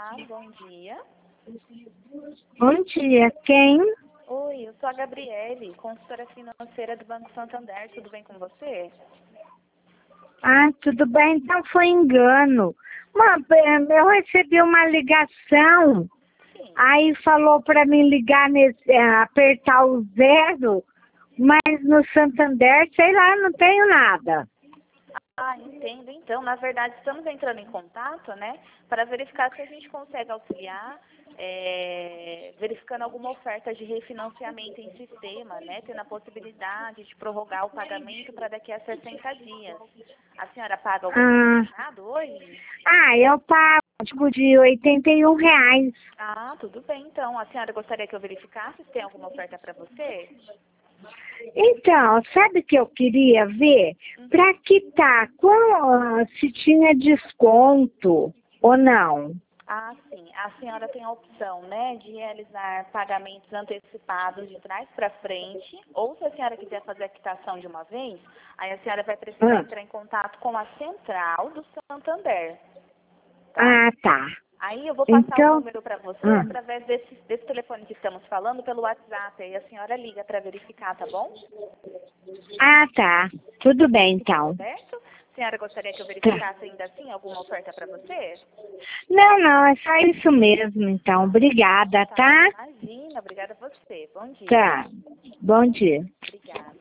Olá, bom dia. Bom dia, quem? Oi, eu sou a Gabriele, consultora financeira do Banco Santander. Tudo bem com você? Ah, tudo bem, então foi engano. Eu recebi uma ligação, Sim. aí falou para mim ligar apertar o 0, mas no Santander, sei lá, não tenho nada. Ah, entendo. Então, na verdade, estamos entrando em contato, né, para verificar se a gente consegue auxiliar, verificando alguma oferta de refinanciamento em sistema, né, tendo a possibilidade de prorrogar o pagamento para daqui a 60 dias. A senhora paga algum parcelado hoje? Eu pago tipo, de R$ 81. Ah, tudo bem, então. A senhora gostaria que eu verificasse se tem alguma oferta para você? Então, sabe o que eu queria ver? Para quitar, se tinha desconto ou não. Ah, sim. A senhora tem a opção, né, de realizar pagamentos antecipados de trás para frente, ou se a senhora quiser fazer a quitação de uma vez, aí a senhora vai precisar entrar em contato com a central do Santander. Tá? Ah, tá. Aí eu vou passar o número para você Então, através desse telefone que estamos falando pelo WhatsApp. Aí a senhora liga para verificar, tá bom? tá. Tudo bem, então. Certo? A senhora gostaria que eu Tá. verificasse ainda assim alguma oferta para você? Não, é só isso mesmo, então. Obrigada, tá? Imagina, obrigada a você. Bom dia. Tá. Bom dia. Obrigada.